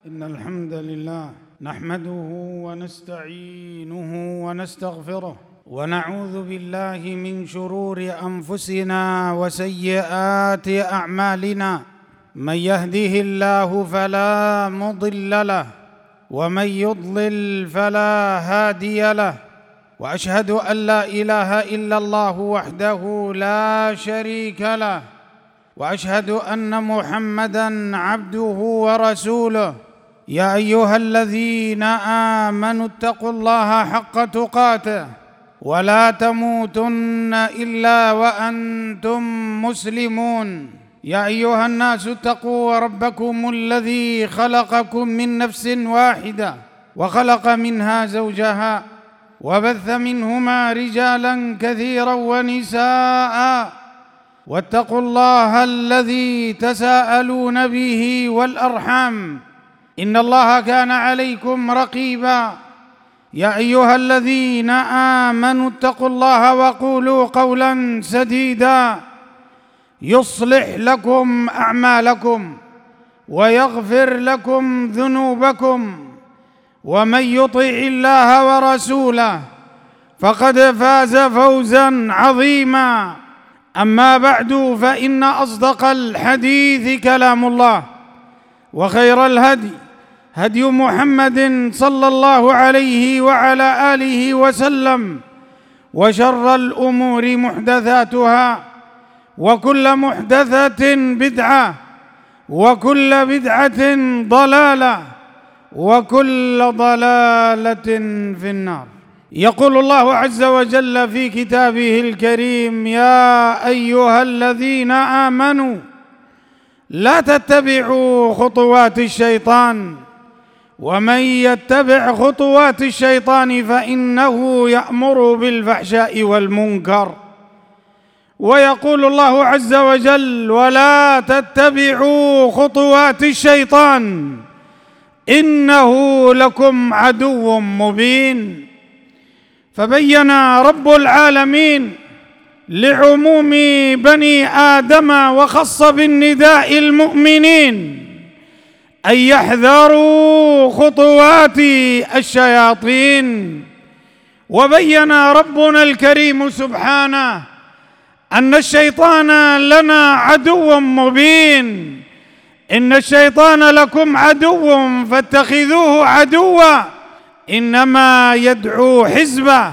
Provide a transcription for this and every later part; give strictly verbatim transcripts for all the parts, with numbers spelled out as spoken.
إن الحمد لله نحمده ونستعينه ونستغفره ونعوذ بالله من شرور أنفسنا وسيئات أعمالنا. من يهده الله فلا مضل له ومن يضلل فلا هادي له، وأشهد أن لا إله إلا الله وحده لا شريك له، وأشهد أن محمدًا عبده ورسوله. يا أيها الذين آمنوا اتقوا الله حق تقاته ولا تموتن إلا وأنتم مسلمون. يا أيها الناس اتقوا ربكم الذي خلقكم من نفس واحدة وخلق منها زوجها وبث منهما رجالا كثيرا ونساء، واتقوا الله الذي تساءلون به والأرحام إن الله كان عليكم رقيبا. يا أيها الذين آمنوا اتقوا الله وقولوا قولا سديدا يصلح لكم أعمالكم ويغفر لكم ذنوبكم، ومن يطع الله ورسوله فقد فاز فوزا عظيما. أما بعد، فإن أصدق الحديث كلام الله، وخير الهدي هدي محمد صلى الله عليه وعلى آله وسلم، وشر الأمور محدثاتها، وكل محدثة بدعة، وكل بدعة ضلالة، وكل ضلالة في النار. يقول الله عز وجل في كتابه الكريم: يا أيها الذين آمنوا لا تتبعوا خطوات الشيطان، ومن يتبع خطوات الشيطان فإنه يأمر بالفحشاء والمنكر. ويقول الله عز وجل: ولا تتبعوا خطوات الشيطان إنه لكم عدو مبين. فبين رب العالمين لعموم بني آدم وخص بالنداء المؤمنين أن يحذروا خطوات الشياطين. وبين ربنا الكريم سبحانه أن الشيطان لنا عدو مبين. إن الشيطان لكم عدو فاتخذوه عدوا، إنما يدعو حزبه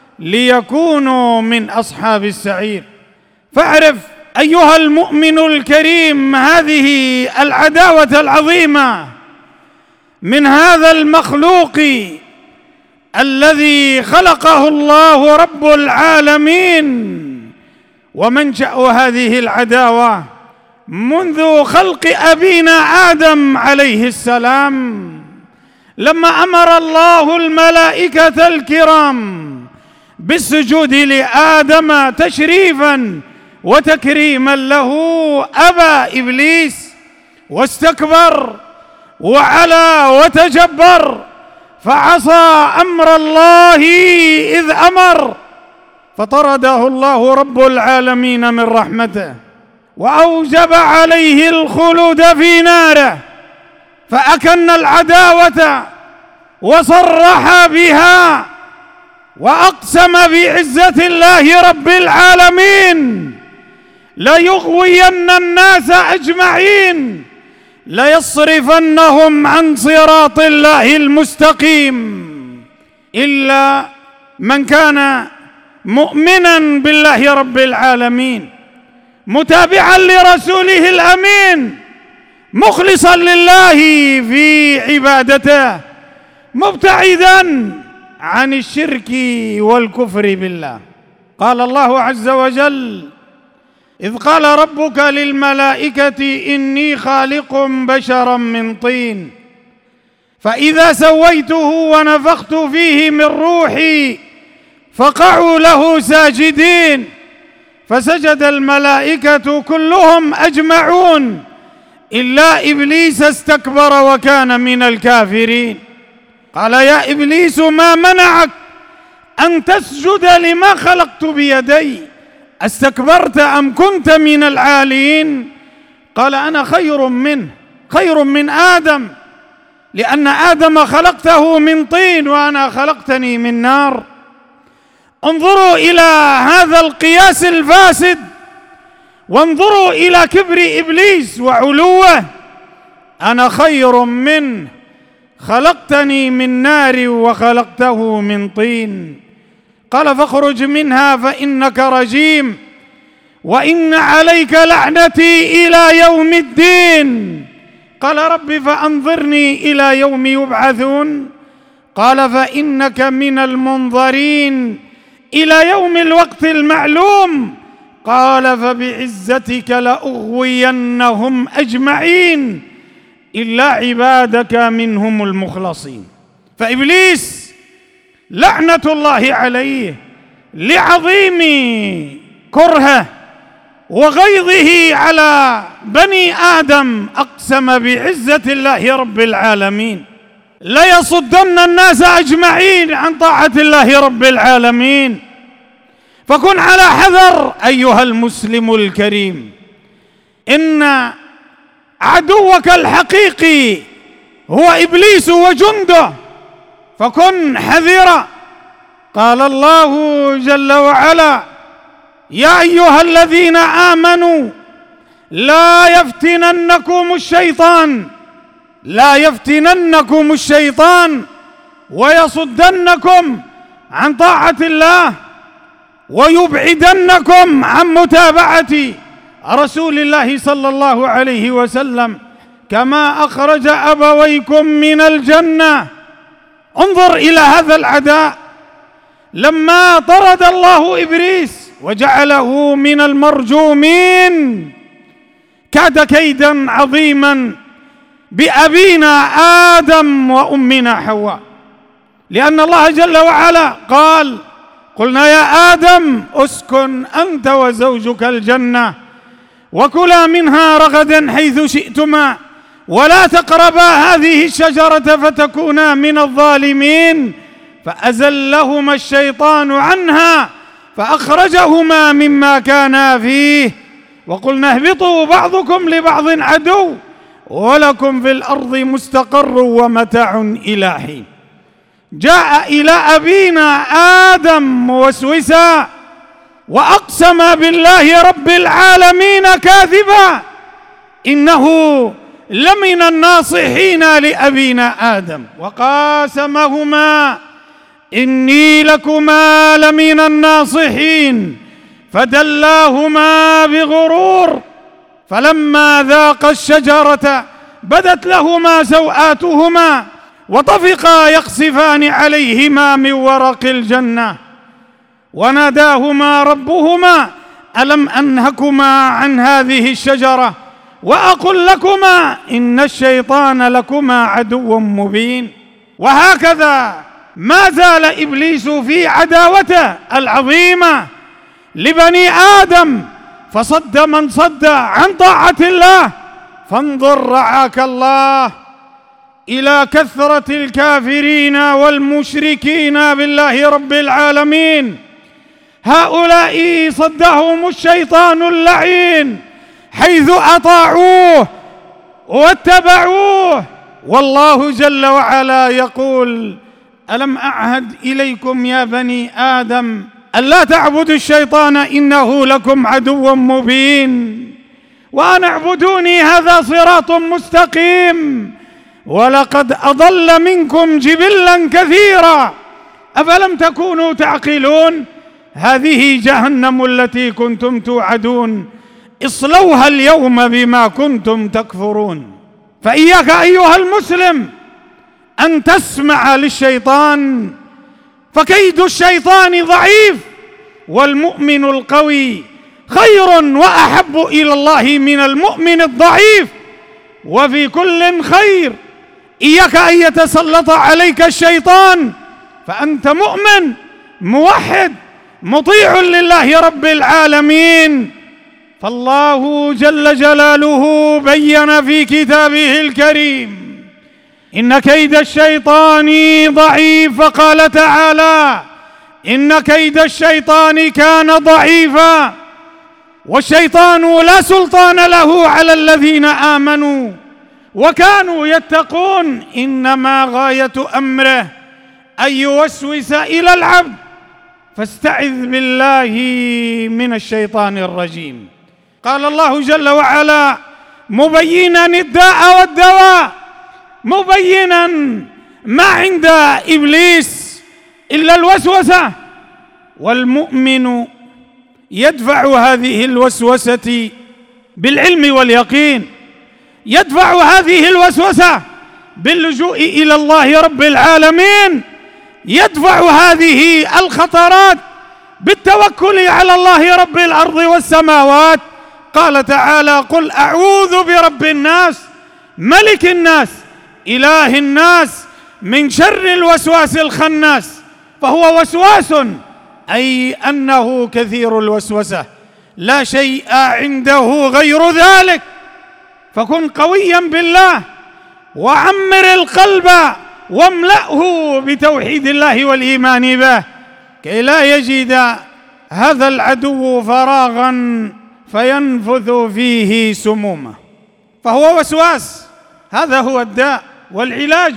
ليكونوا من أصحاب السعير. فاعرف أيها المؤمن الكريم هذه العداوة العظيمة من هذا المخلوق الذي خلقه الله رب العالمين. ومنشأ هذه العداوة منذ خلق أبينا آدم عليه السلام، لما أمر الله الملائكة الكرام بالسجود لآدم تشريفاً وتكريما له، أبى إبليس واستكبر وعلا وتجبر، فعصى أمر الله إذ أمر، فطرده الله رب العالمين من رحمته، وأوجب عليه الخلود في ناره، فأكن العداوة وصرح بها، وأقسم بعزة الله رب العالمين: ليغوين الناس أجمعين، ليصرفنهم عن صراط الله المستقيم، إلا من كان مؤمنا بالله رب العالمين، متابعا لرسوله الأمين، مخلصا لله في عبادته، مبتعدا عن الشرك والكفر بالله. قال الله عز وجل: إذ قال ربك للملائكة إني خالق بشرا من طين، فإذا سويته ونفخت فيه من روحي فقعوا له ساجدين، فسجد الملائكة كلهم أجمعون إلا إبليس استكبر وكان من الكافرين. قال: يا إبليس ما منعك أن تسجد لما خلقت بيدي؟ استكبرت أم كنت من العالين؟ قال: أنا خير منه، خير من آدم، لأن آدم خلقته من طين وأنا خلقتني من نار. انظروا إلى هذا القياس الفاسد، وانظروا إلى كبر إبليس وعلوه. أنا خير منه، خلقتني من نار وخلقته من طين. قال فاخرج منها فإنك رجيم وإن عليك لعنتي إلى يوم الدين. قال رب فأنظرني إلى يوم يبعثون. قال فإنك من المنظرين إلى يوم الوقت المعلوم. قال فبعزتك لأغوينهم أجمعين إلا عبادك منهم المخلصين. فإبليس لعنة الله عليه لعظيم كرهه وغيظه على بني آدم أقسم بعزة الله رب العالمين ليصدن الناس أجمعين عن طاعة الله رب العالمين. فكن على حذر أيها المسلم الكريم، إن عدوك الحقيقي هو إبليس وجنده، فكن حذرا. قال الله جل وعلا يا أيها الذين آمنوا لا يفتننكم الشيطان لا يفتننكم الشيطان ويصدنكم عن طاعة الله ويبعدنكم عن متابعة رسول الله صلى الله عليه وسلم كما أخرج أبويكم من الجنة. انظر إلى هذا العداء، لما طرد الله إبليس وجعله من المرجومين كاد كيدا عظيما بأبينا آدم وأمنا حواء، لأن الله جل وعلا قال قلنا يا آدم اسكن أنت وزوجك الجنة وكلا منها رغدا حيث شئتما ولا تقربا هذه الشجرة فتكونا من الظالمين. فأزلهما الشيطان عنها فأخرجهما مما كانا فيه وقلنا اهبطوا بعضكم لبعض عدو ولكم في الأرض مستقر ومتاع إلى حين. جاء إلى أبينا آدم موسوسا وأقسم بالله رب العالمين كاذبا إنه لمن الناصحين لأبينا آدم وقاسمهما إني لكما لمن الناصحين فدلاهما بغرور فلما ذاقا الشجرة بدت لهما سوآتهما وطفقا يقصفان عليهما من ورق الجنة وناداهما ربهما ألم أنهكما عن هذه الشجرة وأقل لكما إن الشيطان لكما عدو مبين. وهكذا ما زال إبليس في عداوته العظيمة لبني آدم فصد من صد عن طاعة الله. فانظر رعاك الله إلى كثرة الكافرين والمشركين بالله رب العالمين، هؤلاء صدهم الشيطان اللعين حيث أطاعوه واتبعوه. والله جل وعلا يقول ألم أعهد إليكم يا بني آدم ألا تعبدوا الشيطان إنه لكم عدو مبين وأن اعبدوني هذا صراط مستقيم ولقد أضل منكم جبلا كثيرا أفلم تكونوا تعقلون. هذه جهنم التي كنتم توعدون اصلوها اليوم بما كنتم تكفرون. فإياك أيها المسلم أن تسمع للشيطان، فكيد الشيطان ضعيف والمؤمن القوي خير وأحب إلى الله من المؤمن الضعيف، وفي كل خير. إياك أن يتسلط عليك الشيطان فأنت مؤمن موحد مطيع لله رب العالمين. فالله جل جلاله بين في كتابه الكريم إن كيد الشيطان ضعيف، فقال تعالى إن كيد الشيطان كان ضعيفا والشيطان لا سلطان له على الذين آمنوا وكانوا يتقون، إنما غاية أمره أن يوسوس إلى العبد، فاستعذ بالله من الشيطان الرجيم. قال الله جل وعلا مبينا الداء والدواء، مبينا ما عند إبليس إلا الوسوسة، والمؤمن يدفع هذه الوسوسة بالعلم واليقين، يدفع هذه الوسوسة باللجوء إلى الله رب العالمين، يدفع هذه الخطرات بالتوكل على الله رب الأرض والسماوات. قال تعالى قل أعوذ برب الناس ملك الناس إله الناس من شر الوسواس الخناس. فهو وسواس، أي أنه كثير الوسوسة، لا شيء عنده غير ذلك. فكن قويا بالله، وعمر القلب واملأه بتوحيد الله والإيمان به، كي لا يجد هذا العدو فراغا فينفث فيه سمومه. فهو وسواس، هذا هو الداء. والعلاج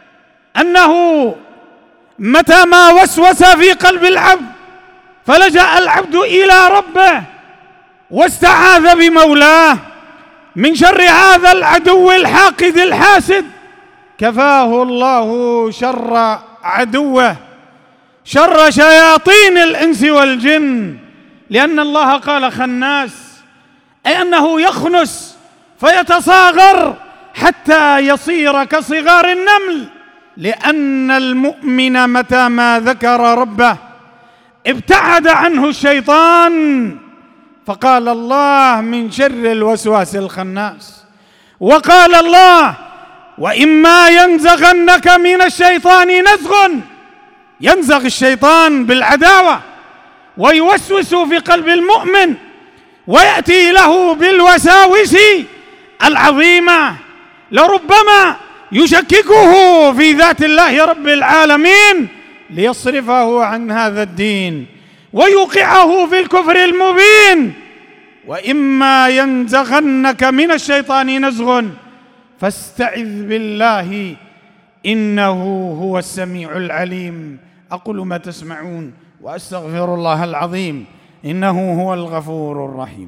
أنه متى ما وسوس في قلب العبد فلجأ العبد إلى ربه واستعاذ بمولاه من شر هذا العدو الحاقد الحاسد، كفاه الله شر عدوه، شر شياطين الإنس والجن. لأن الله قال خناس، أي أنه يخنس فيتصاغر حتى يصير كصغار النمل. لأن المؤمن متى ما ذكر ربه ابتعد عنه الشيطان. فقال الله من شر الوسواس الخناس، وقال الله وإما ينزغنك من الشيطان نزغ، ينزغ الشيطان بالعداوة ويوسوس في قلب المؤمن، ويأتي له بالوساوس العظيمة، لربما يشككه في ذات الله رب العالمين ليصرفه عن هذا الدين ويوقعه في الكفر المبين. وإما ينزغنك من الشيطان نزغ فاستعذ بالله إنه هو السميع العليم. أقول ما تسمعون وأستغفر الله العظيم إنه هو الغفور الرحيم.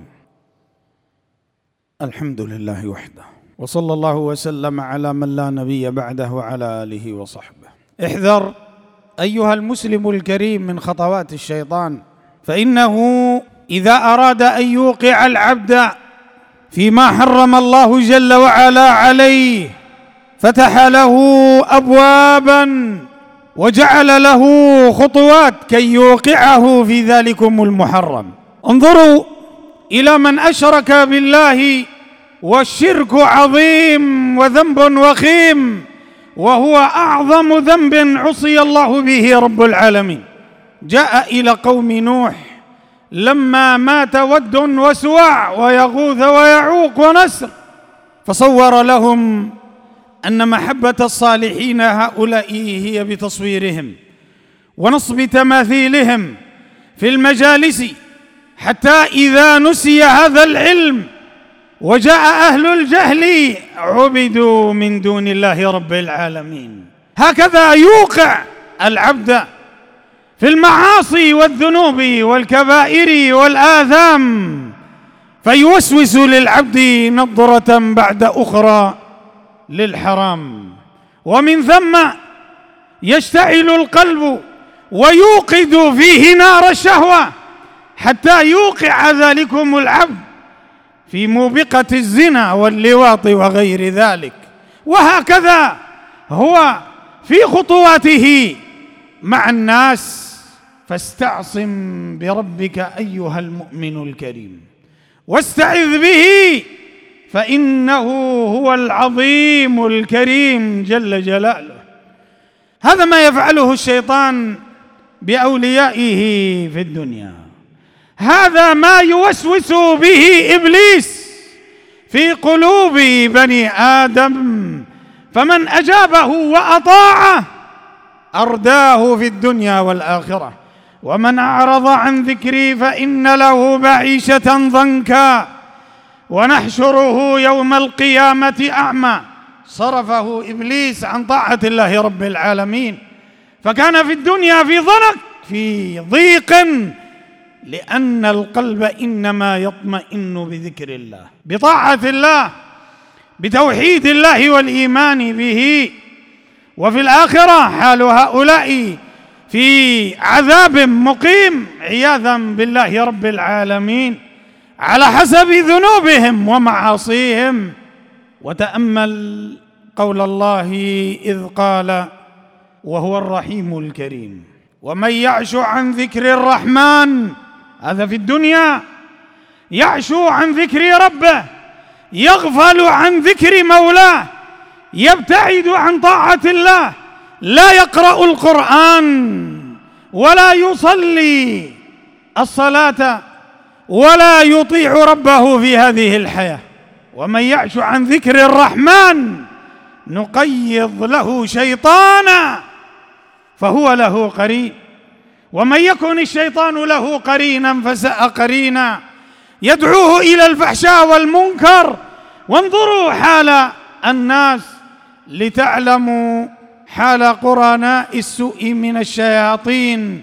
الحمد لله وحده، وصلى الله وسلم على من لا نبي بعده وعلى آله وصحبه. احذر أيها المسلم الكريم من خطوات الشيطان، فإنه إذا أراد أن يوقع العبد فيما حرم الله جل وعلا عليه فتح له أبوابا وجعل له خطوات كي يوقعه في ذلكم المحرم. انظروا إلى من أشرك بالله، والشرك عظيم وذنب وخيم، وهو أعظم ذنب عصي الله به رب العالمين. جاء إلى قوم نوح لما مات ود وسواع ويغوث ويعوق ونسر، فصور لهم أن محبة الصالحين هؤلاء هي بتصويرهم ونصب تماثيلهم في المجالس، حتى إذا نسي هذا العلم وجاء أهل الجهل عبدوا من دون الله رب العالمين. هكذا يوقع العبد في المعاصي والذنوب والكبائر والآثام، فيوسوس للعبد نظرة بعد أخرى للحرام، ومن ثم يشتعل القلب ويوقد فيه نار الشهوة حتى يوقع ذلكم العبد في موبقة الزنا واللواط وغير ذلك. وهكذا هو في خطواته مع الناس. فاستعصم بربك أيها المؤمن الكريم، واستعذ به فإنه هو العظيم الكريم جل جلاله. هذا ما يفعله الشيطان بأوليائه في الدنيا، هذا ما يوسوس به إبليس في قلوب بني آدم، فمن أجابه وأطاعه أرداه في الدنيا والآخرة، ومن أعرض عن ذكري فإن له معيشة ضنكا ونحشره يوم القيامة أعمى صرفه إبليس عن طاعة الله رب العالمين، فكان في الدنيا في ضنك في ضيق، لأن القلب إنما يطمئن بذكر الله، بطاعة الله، بتوحيد الله والإيمان به. وفي الآخرة حال هؤلاء في عذاب مقيم عياذا بالله رب العالمين على حسب ذنوبهم ومعاصيهم. وتأمل قول الله إذ قال وهو الرحيم الكريم: ومن يعش عن ذكر الرحمن، هذا في الدنيا، يعشو عن ذكر ربه، يغفل عن ذكر مولاه، يبتعد عن طاعة الله، لا يقرأ القرآن ولا يصلي الصلاة ولا يطيع ربه في هذه الحياة. ومن يعش عن ذكر الرحمن نقيض له شيطانا فهو له قرين. ومن يكن الشيطان له قرينا فساء قرينا، يدعوه إلى الفحشاء والمنكر. وانظروا حال الناس لتعلموا حال قرناء السوء من الشياطين،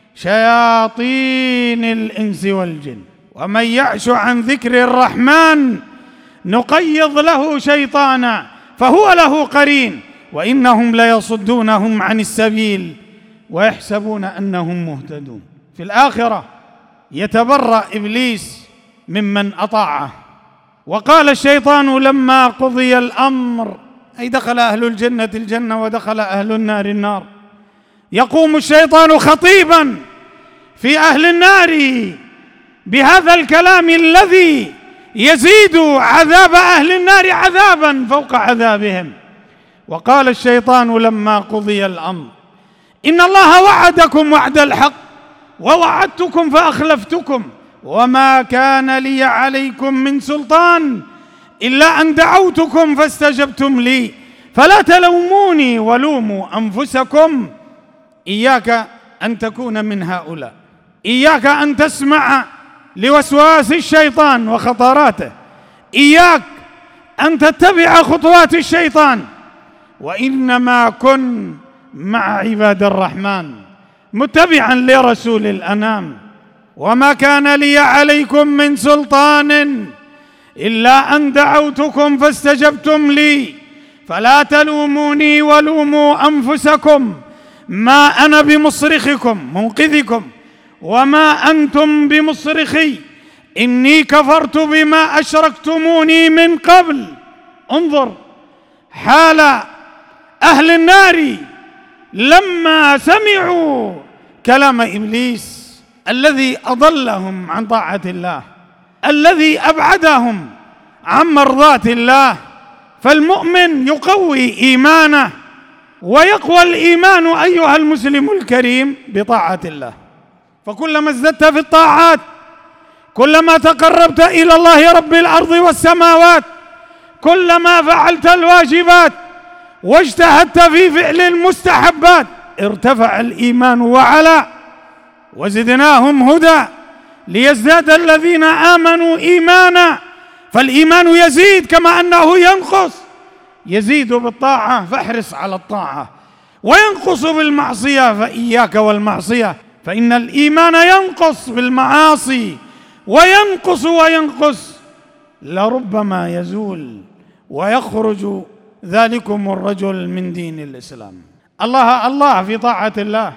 شياطين الإنس والجن. ومن يعش عن ذكر الرحمن نقيض له شيطانا فهو له قرين، وإنهم ليصدونهم عن السبيل ويحسبون أنهم مهتدون. في الآخرة يتبرأ إبليس ممن أطاعه. وقال الشيطان لما قضي الأمر، أي دخل أهل الجنة الجنة ودخل أهل النار النار، يقوم الشيطان خطيبا في أهل النار بهذا الكلام الذي يزيد عذاب أهل النار عذابا فوق عذابهم. وقال الشيطان لما قضي الأمر إن الله وعدكم وعد الحق ووعدتكم فأخلفتكم وما كان لي عليكم من سلطان إلا أن دعوتكم فاستجبتم لي فلا تلوموني ولوموا أنفسكم. إياك أن تكون من هؤلاء، إياك أن تسمع لوسواس الشيطان وخطراته، إياك أن تتبع خطوات الشيطان، وإنما كن مع عباد الرحمن متبعا لرسول الأنام. وما كان لي عليكم من سلطان إلا أن دعوتكم فاستجبتم لي فلا تلوموني ولوموا أنفسكم ما أنا بمصرخكم منقذكم وما أنتم بمصرخي إني كفرت بما أشركتموني من قبل. انظر حال أهل النار لما سمعوا كلام إبليس الذي أضلهم عن طاعة الله، الذي أبعدهم عن مرضاة الله. فالمؤمن يقوي إيمانه، ويقوى الإيمان أيها المسلم الكريم بطاعة الله. فكلما ازددت في الطاعات كلما تقربت إلى الله رب الأرض والسماوات، كلما فعلت الواجبات واجتهدت في فعل المستحبات ارتفع الإيمان وعلى. وزدناهم هدى ليزداد الذين آمنوا إيمانا. فالإيمان يزيد كما أنه ينقص، يزيد بالطاعة فاحرص على الطاعة، وينقص بالمعصية فإياك والمعصية، فإن الإيمان ينقص بالمعاصي وينقص وينقص لربما يزول ويخرج ذلكم الرجل من دين الإسلام. الله الله في طاعة الله،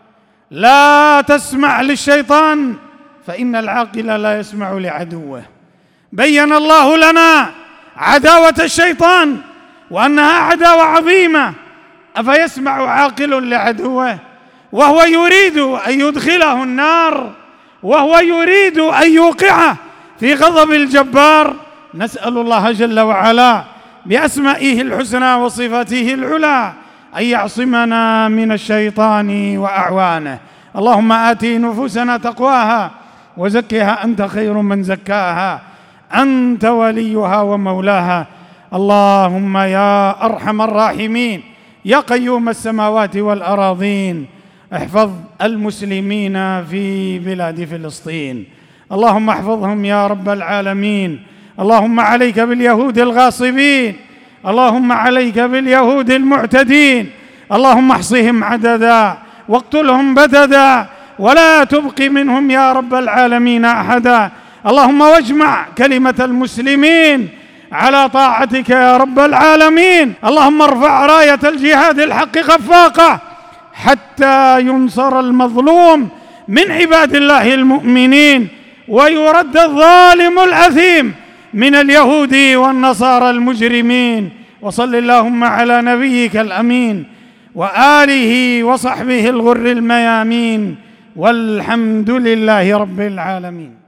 لا تسمع للشيطان فإن العاقل لا يسمع لعدوه. بين الله لنا عداوة الشيطان وأنها عداوة عظيمة، أفيسمع عاقل لعدوه وهو يريد أن يدخله النار، وهو يريد أن يوقعه في غضب الجبار؟ نسأل الله جل وعلا بأسمائه الحسنى وصفاته العلى أن يعصمنا من الشيطان وأعوانه. اللهم آت نفوسنا تقواها وزكها أنت خير من زكاها، أنت وليها ومولاها. اللهم يا أرحم الراحمين يا قيوم السماوات والأراضين احفظ المسلمين في بلاد فلسطين، اللهم احفظهم يا رب العالمين. اللهم عليك باليهود الغاصبين اللهم عليك باليهود المعتدين، اللهم احصهم عددا واقتلهم بددا ولا تبق منهم يا رب العالمين أحدا. اللهم واجمع كلمة المسلمين على طاعتك يا رب العالمين. اللهم ارفع راية الجهاد الحق خفاقة حتى ينصر المظلوم من عباد الله المؤمنين، ويرد الظالم الأثيم من اليهود والنصارى المجرمين. وصل اللهم على نبيك الأمين وآله وصحبه الغر الميامين، والحمد لله رب العالمين.